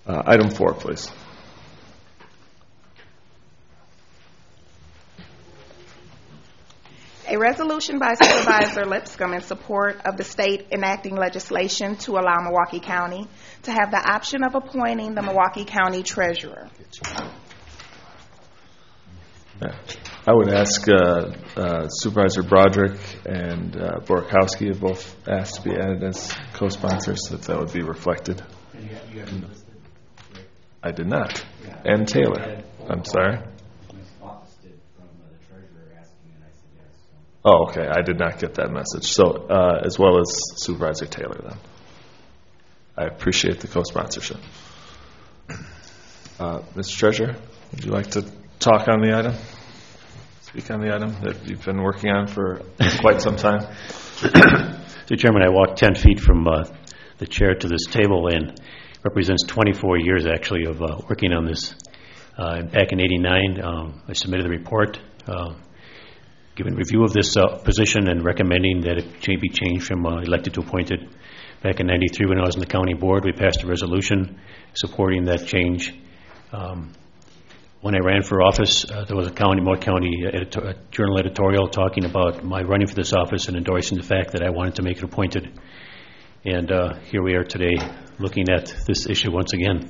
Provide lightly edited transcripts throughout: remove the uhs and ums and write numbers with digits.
Item 4, please. A resolution by Supervisor Lipscomb in support of the state enacting legislation to allow Milwaukee County to have the option of appointing the Milwaukee County Treasurer. I would ask Supervisor Broderick and Borkowski have both asked to be added as co-sponsors, if that would be reflected. I did not. And Taylor. I'm sorry. Oh, okay. I did not get that message. So, as well as Supervisor Taylor, then. I appreciate the co-sponsorship. Mr. Treasurer, would you like to talk on the item? Speak on the item that you've been working on for quite some time? Mr. Chairman, I walked 10 feet from the chair to this table, and represents 24 years, actually, of working on this. Back in '89, I submitted the report giving review of this position and recommending that it be changed from elected to appointed. Back in '93, when I was in the county board, we passed a resolution supporting that change. When I ran for office, there was a Milwaukee County Journal editorial talking about my running for this office and endorsing the fact that I wanted to make it appointed. And here we are today, looking at this issue once again.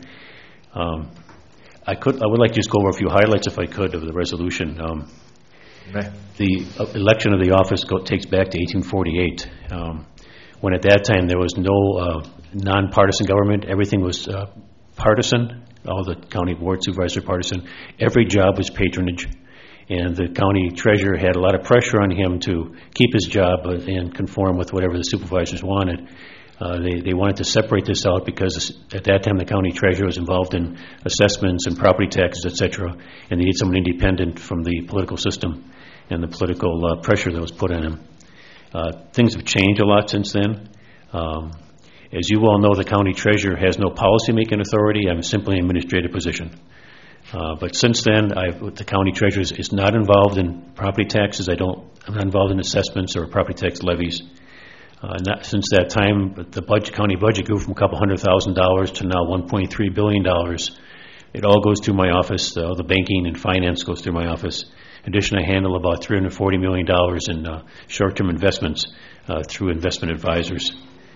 I would like to just go over a few highlights, if I could, of the resolution. The election of the office takes back to 1848, when at that time there was no nonpartisan government. Everything was partisan. All the county board supervisors were partisan. Every job was patronage, and the county treasurer had a lot of pressure on him to keep his job and conform with whatever the supervisors wanted. They wanted to separate this out because at that time the county treasurer was involved in assessments and property taxes, etc., and they needed someone independent from the political system and the political pressure that was put on him. Things have changed a lot since then. As you all know, the county treasurer has no policy-making authority. I'm simply an administrative position. But since then, the county treasurer is not involved in property taxes. I'm not involved in assessments or property tax levies. Since that time, the county budget grew from a couple $100,000 to now $1.3 billion. It all goes through my office. All the banking and finance goes through my office. In addition, I handle about $340 million in short-term investments through investment advisors.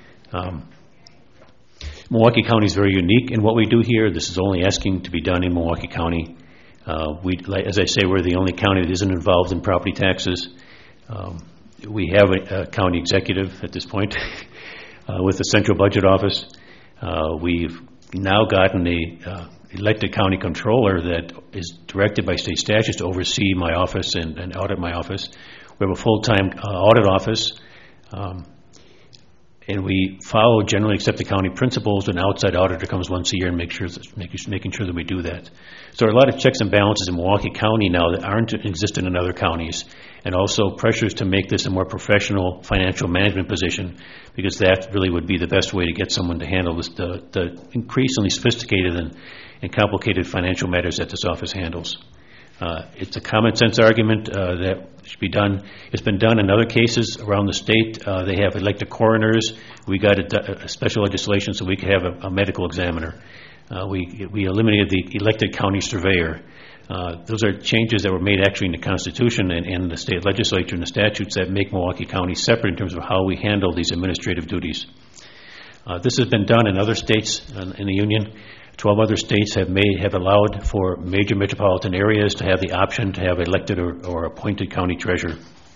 Milwaukee County is very unique in what we do here. This is only asking to be done in Milwaukee County. As I say, we're the only county that isn't involved in property taxes. We have a county executive at this point with the central budget office. We've now gotten a elected county controller that is directed by state statutes to oversee my office and audit my office. We have a full-time audit office. And we follow generally accepted county principles. An outside auditor comes once a year and making sure that we do that. So there are a lot of checks and balances in Milwaukee County now that aren't existent in other counties, and also pressures to make this a more professional financial management position, because that really would be the best way to get someone to handle this, the increasingly sophisticated and complicated financial matters that this office handles. It's a common sense argument that should be done. It's been done in other cases around the state. They have elected coroners. We got a special legislation so we could have a medical examiner. We eliminated the elected county surveyor. Those are changes that were made actually in the Constitution and the state legislature and the statutes that make Milwaukee County separate in terms of how we handle these administrative duties. This has been done in other states in the Union. 12 other states have allowed for major metropolitan areas to have the option to have elected or appointed county treasurer.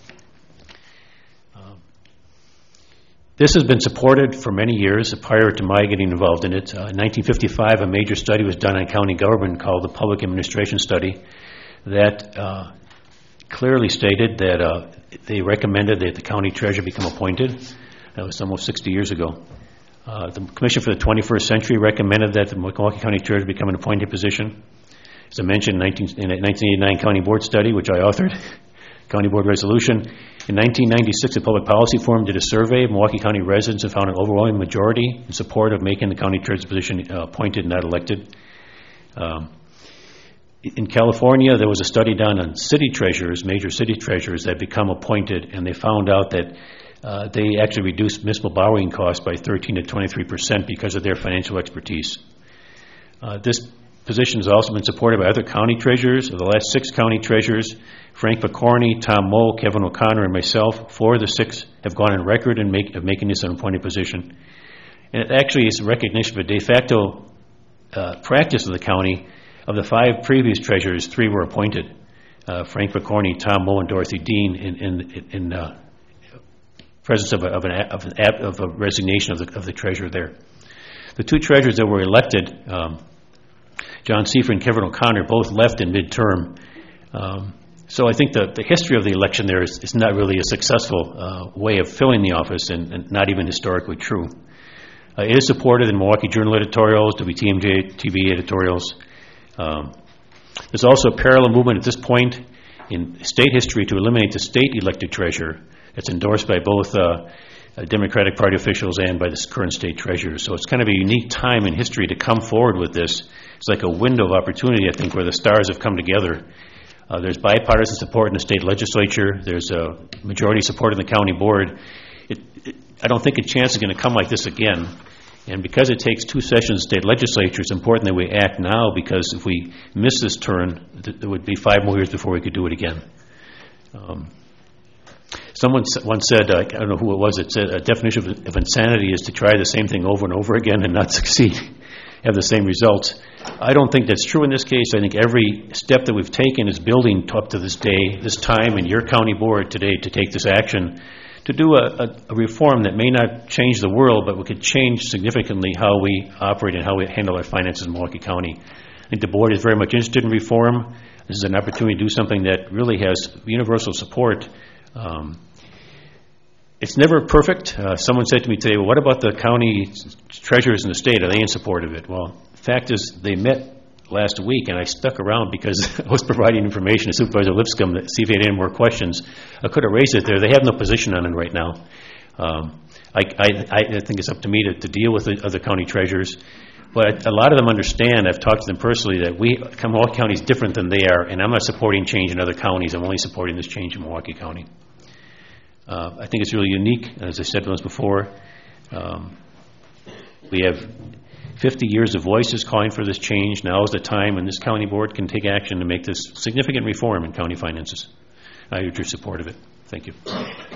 This has been supported for many years prior to my getting involved in it. In 1955, a major study was done on county government called the Public Administration Study that clearly stated that they recommended that the county treasurer become appointed. That was almost 60 years ago. The Commission for the 21st Century recommended that the Milwaukee County Treasurer become an appointed position. As I mentioned, in a 1989 County Board study, which I authored, County Board resolution. In 1996, the Public Policy Forum did a survey of Milwaukee County residents and found an overwhelming majority in support of making the county treasurer's position appointed, not elected. In California, there was a study done on city treasurers, major city treasurers that become appointed, and they found out that they actually reduced municipal borrowing costs by 13 to 23% because of their financial expertise. This position has also been supported by other county treasurers. Of the last 6 county treasurers, Frank McCorney, Tom Moe, Kevin O'Connor, and myself, 4 of the 6 have gone on record of making this an appointed position. And it actually is a recognition of a de facto practice of the county. Of the 5 previous treasurers, 3 were appointed. Frank McCorney, Tom Moe, and Dorothy Dean in presence of a resignation of the treasurer there. The 2 treasurers that were elected, John Seifert and Kevin O'Connor, both left in midterm. So I think the history of the election there is not really a successful way of filling the office and not even historically true. It is supported in Milwaukee Journal editorials, WTMJ TV editorials. There's also a parallel movement at this point in state history to eliminate the state elected treasurer. It's endorsed by both Democratic Party officials and by the current state treasurer. So it's kind of a unique time in history to come forward with this. It's like a window of opportunity, I think, where the stars have come together. There's bipartisan support in the state legislature. There's a majority support in the county board. I don't think a chance is going to come like this again. And because it takes 2 sessions of state legislature, it's important that we act now, because if we miss this turn, there would be 5 more years before we could do it again. Someone once said, I don't know who it was, it said a definition of insanity is to try the same thing over and over again and not succeed, have the same results. I don't think that's true in this case. I think every step that we've taken is building up to this day, this time in your county board today to take this action, to do a reform that may not change the world, but we could change significantly how we operate and how we handle our finances in Milwaukee County. I think the board is very much interested in reform. This is an opportunity to do something that really has universal support. It's never perfect. Someone said to me today, well, what about the county treasurers in the state? Are they in support of it? Well, the fact is they met last week, and I stuck around because I was providing information to Supervisor Lipscomb to see if he had any more questions. I could have raised it there. They have no position on it right now. I think it's up to me to deal with the other county treasurers. But a lot of them understand, I've talked to them personally, that Milwaukee County is different than they are, and I'm not supporting change in other counties. I'm only supporting this change in Milwaukee County. I think it's really unique, as I said once before. We have 50 years of voices calling for this change. Now is the time when this county board can take action to make this significant reform in county finances. I urge your support of it. Thank you.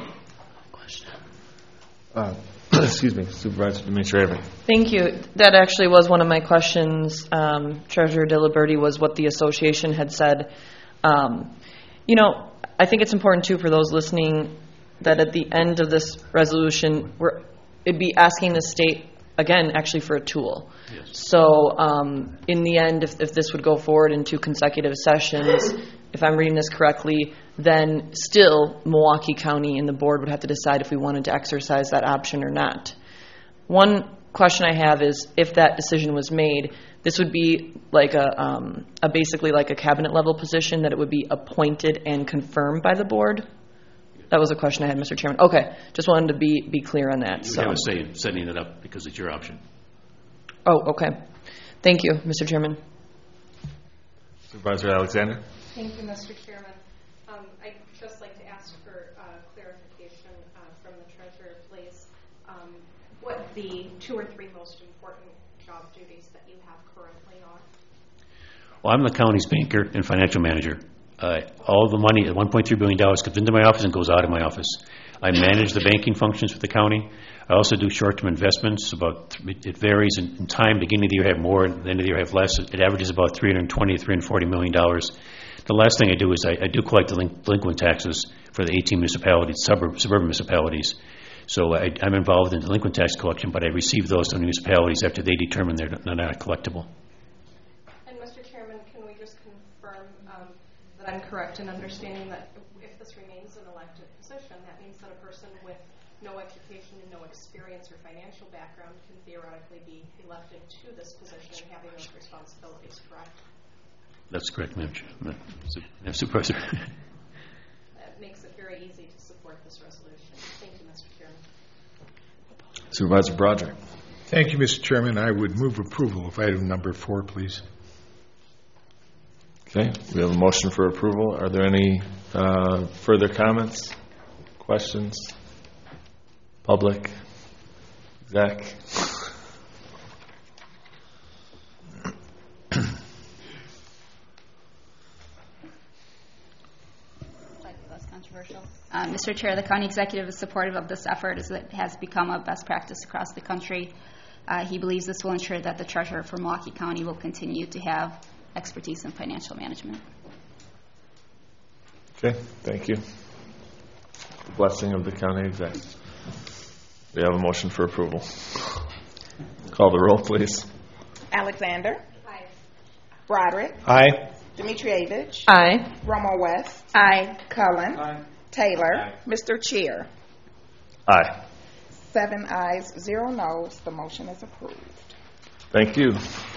Excuse me, Supervisor Dimitri. Thank you. That actually was one of my questions, Treasurer Diliberti, was what the association had said. I think it's important, too, for those listening, that at the end of this resolution, it'd be asking the state, again, actually for a tool. Yes. So in the end, if this would go forward in 2 consecutive sessions, if I'm reading this correctly, then still Milwaukee County and the board would have to decide if we wanted to exercise that option or not. One question I have is, if that decision was made, this would be like basically like a cabinet level position, that it would be appointed and confirmed by the board? That was a question I had, Mr. Chairman. Okay, just wanted to be clear on that. You have a say in setting it up because it's your option. Oh, okay. Thank you, Mr. Chairman. Supervisor Alexander. Thank you, Mr. Chairman. I'd just like to ask for clarification from the treasurer, please. What the 2 or 3 most important job duties that you have currently are? Well, I'm the county's banker and financial manager. All the money, $1.3 billion, comes into my office and goes out of my office. I manage the banking functions for the county. I also do short-term investments. It varies in time. Beginning of the year I have more, at the end of the year I have less. It averages about $320, $340 million. The last thing I do is I do collect delinquent taxes for the 18 municipalities, suburban municipalities. So I'm involved in delinquent tax collection, but I receive those from the municipalities after they determine they're not collectible. And Mr. Chairman, can we just confirm that I'm correct in understanding that if this remains an elected position, that means that a person with no education and no experience or financial background can theoretically be elected to this position and having those responsibilities, correct? That's correct, Madam Supervisor. That makes it very easy to support this resolution. Thank you, Mr. Chairman. Supervisor Broderick. Thank you, Mr. Chairman. I would move approval of item number 4, please. Okay, we have a motion for approval. Are there any further comments, questions? Public? Zach? Mr. Chair, the county executive is supportive of this effort as it has become a best practice across the country. He believes this will ensure that the treasurer for Milwaukee County will continue to have expertise in financial management. Okay, thank you. Blessing of the county exec. We have a motion for approval. Call the roll, please. Alexander. Aye. Broderick. Aye. Dimitrievich. Aye. Romo West. Aye. Cullen. Taylor. Mr. Chair. Aye. 7 ayes, 0 noes. The motion is approved. Thank you.